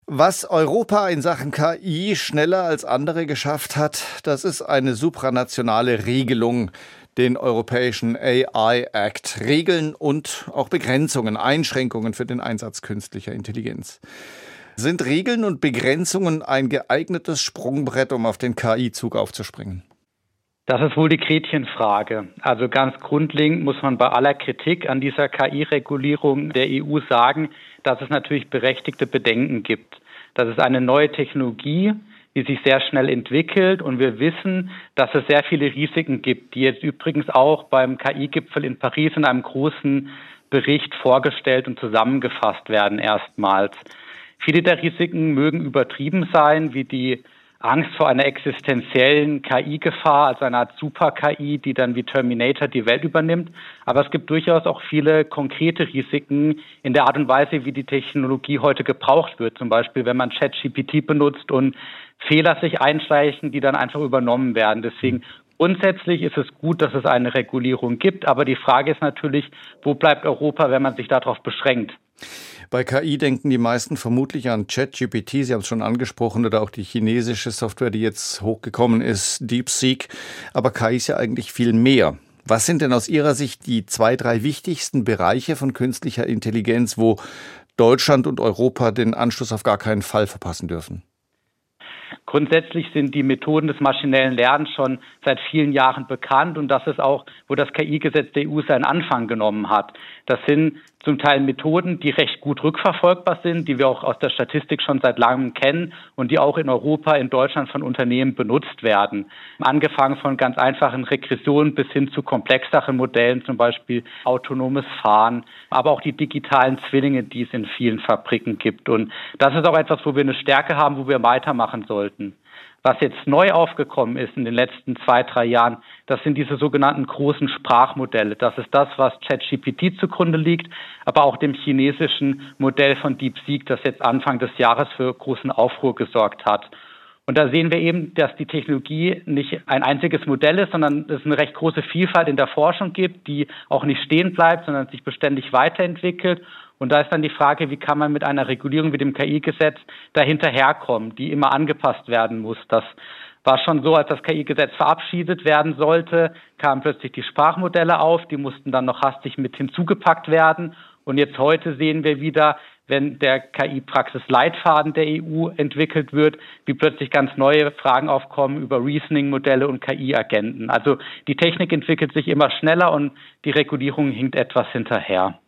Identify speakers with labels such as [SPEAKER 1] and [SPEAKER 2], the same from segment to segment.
[SPEAKER 1] Was Europa in Sachen KI schneller als andere geschafft hat, das ist eine supranationale Regelung, den Europäischen AI Act. Regeln und auch Begrenzungen, Einschränkungen für den Einsatz künstlicher Intelligenz. Sind Regeln und Begrenzungen ein geeignetes Sprungbrett, um auf den KI-Zug aufzuspringen?
[SPEAKER 2] Das ist wohl die Gretchenfrage. Also ganz grundlegend muss man bei aller Kritik an dieser KI-Regulierung der EU sagen, dass es natürlich berechtigte Bedenken gibt. Das ist eine neue Technologie, die sich sehr schnell entwickelt, und wir wissen, dass es sehr viele Risiken gibt, die jetzt übrigens auch beim KI-Gipfel in Paris in einem großen Bericht vorgestellt und zusammengefasst werden erstmals. Viele der Risiken mögen übertrieben sein, wie die Angst vor einer existenziellen KI-Gefahr, also einer Art Super-KI, die dann wie Terminator die Welt übernimmt. Aber es gibt durchaus auch viele konkrete Risiken in der Art und Weise, wie die Technologie heute gebraucht wird. Zum Beispiel, wenn man ChatGPT benutzt und Fehler sich einschleichen, die dann einfach übernommen werden. Deswegen grundsätzlich ist es gut, dass es eine Regulierung gibt. Aber die Frage ist natürlich, wo bleibt Europa, wenn man sich darauf beschränkt?
[SPEAKER 1] Bei KI denken die meisten vermutlich an ChatGPT, Sie haben es schon angesprochen, oder auch die chinesische Software, die jetzt hochgekommen ist, DeepSeek. Aber KI ist ja eigentlich viel mehr. Was sind denn aus Ihrer Sicht die 2, 3 wichtigsten Bereiche von künstlicher Intelligenz, wo Deutschland und Europa den Anschluss auf gar keinen Fall verpassen dürfen?
[SPEAKER 2] Grundsätzlich sind die Methoden des maschinellen Lernens schon seit vielen Jahren bekannt, und das ist auch, wo das KI-Gesetz der EU seinen Anfang genommen hat. Das sind zum Teil Methoden, die recht gut rückverfolgbar sind, die wir auch aus der Statistik schon seit langem kennen und die auch in Europa, in Deutschland von Unternehmen benutzt werden. Angefangen von ganz einfachen Regressionen bis hin zu komplexeren Modellen, zum Beispiel autonomes Fahren, aber auch die digitalen Zwillinge, die es in vielen Fabriken gibt. Und das ist auch etwas, wo wir eine Stärke haben, wo wir weitermachen sollten. Was jetzt neu aufgekommen ist in den letzten 2, 3 Jahren, das sind diese sogenannten großen Sprachmodelle. Das ist das, was ChatGPT zugrunde liegt, aber auch dem chinesischen Modell von DeepSeek, das jetzt Anfang des Jahres für großen Aufruhr gesorgt hat. Und da sehen wir eben, dass die Technologie nicht ein einziges Modell ist, sondern es eine recht große Vielfalt in der Forschung gibt, die auch nicht stehen bleibt, sondern sich beständig weiterentwickelt. Und da ist dann die Frage, wie kann man mit einer Regulierung wie dem KI-Gesetz dahinterherkommen, die immer angepasst werden muss. Das war schon so, als das KI-Gesetz verabschiedet werden sollte, kamen plötzlich die Sprachmodelle auf, die mussten dann noch hastig mit hinzugepackt werden. Und jetzt heute sehen wir wieder, wenn der KI-Praxis-Leitfaden der EU entwickelt wird, wie plötzlich ganz neue Fragen aufkommen über Reasoning-Modelle und KI-Agenten. Also die Technik entwickelt sich immer schneller und die Regulierung hinkt etwas hinterher.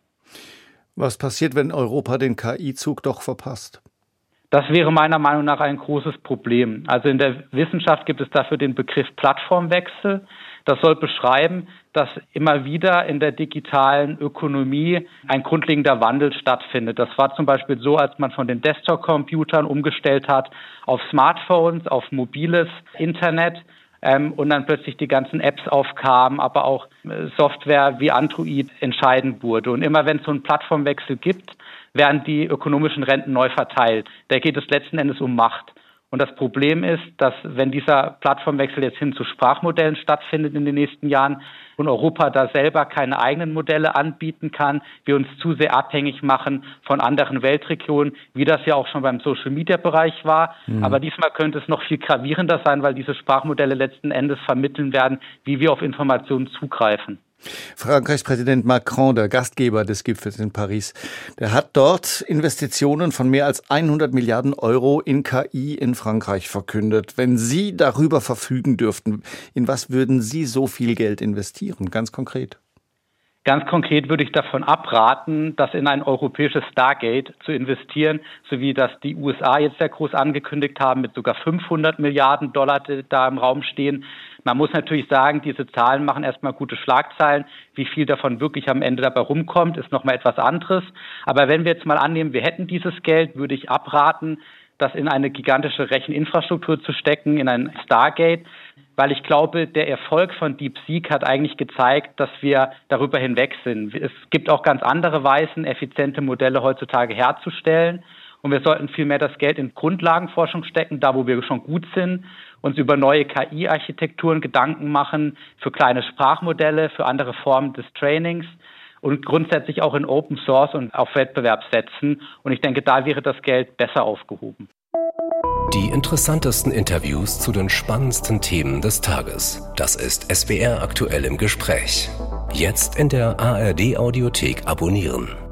[SPEAKER 1] Was passiert, wenn Europa den KI-Zug doch verpasst?
[SPEAKER 2] Das wäre meiner Meinung nach ein großes Problem. Also in der Wissenschaft gibt es dafür den Begriff Plattformwechsel. Das soll beschreiben, dass immer wieder in der digitalen Ökonomie ein grundlegender Wandel stattfindet. Das war zum Beispiel so, als man von den Desktop-Computern umgestellt hat auf Smartphones, auf mobiles Internet. Und dann plötzlich die ganzen Apps aufkamen, aber auch Software wie Android entscheidend wurde. Und immer wenn es so einen Plattformwechsel gibt, werden die ökonomischen Renten neu verteilt. Da geht es letzten Endes um Macht. Und das Problem ist, dass wenn dieser Plattformwechsel jetzt hin zu Sprachmodellen stattfindet in den nächsten Jahren und Europa da selber keine eigenen Modelle anbieten kann, wir uns zu sehr abhängig machen von anderen Weltregionen, wie das ja auch schon beim Social-Media-Bereich war. Aber diesmal könnte es noch viel gravierender sein, weil diese Sprachmodelle letzten Endes vermitteln werden, wie wir auf Informationen zugreifen.
[SPEAKER 1] Frankreichs Präsident Macron, der Gastgeber des Gipfels in Paris, der hat dort Investitionen von mehr als 100 Milliarden Euro in KI in Frankreich verkündet. Wenn Sie darüber verfügen dürften, in was würden Sie so viel Geld investieren, ganz konkret?
[SPEAKER 2] Ganz konkret würde ich davon abraten, das in ein europäisches Stargate zu investieren, so wie das die USA jetzt sehr groß angekündigt haben, mit sogar 500 Milliarden Dollar, die da im Raum stehen. Man muss natürlich sagen, diese Zahlen machen erstmal gute Schlagzeilen. Wie viel davon wirklich am Ende dabei rumkommt, ist nochmal etwas anderes. Aber wenn wir jetzt mal annehmen, wir hätten dieses Geld, würde ich abraten, das in eine gigantische Recheninfrastruktur zu stecken, in ein Stargate, weil ich glaube, der Erfolg von DeepSeek hat eigentlich gezeigt, dass wir darüber hinweg sind. Es gibt auch ganz andere Weisen, effiziente Modelle heutzutage herzustellen. Und wir sollten vielmehr das Geld in Grundlagenforschung stecken, da wo wir schon gut sind, uns über neue KI-Architekturen Gedanken machen, für kleine Sprachmodelle, für andere Formen des Trainings und grundsätzlich auch in Open Source und auf Wettbewerb setzen. Und ich denke, da wäre das Geld besser aufgehoben.
[SPEAKER 3] Die interessantesten Interviews zu den spannendsten Themen des Tages. Das ist SWR aktuell im Gespräch. Jetzt in der ARD Audiothek abonnieren.